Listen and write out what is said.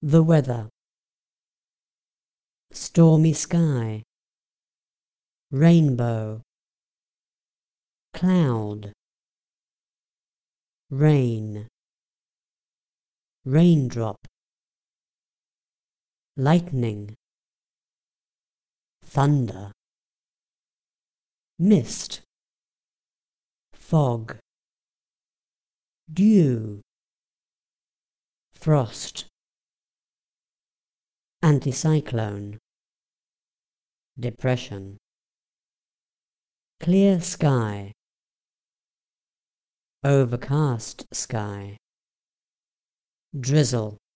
The weather. Stormy sky. Rainbow. Cloud. Rain. Raindrop. Lightning. Thunder. Mist. Fog. Dew. Frost. Anticyclone. Depression. Clear sky. Overcast sky. Drizzle.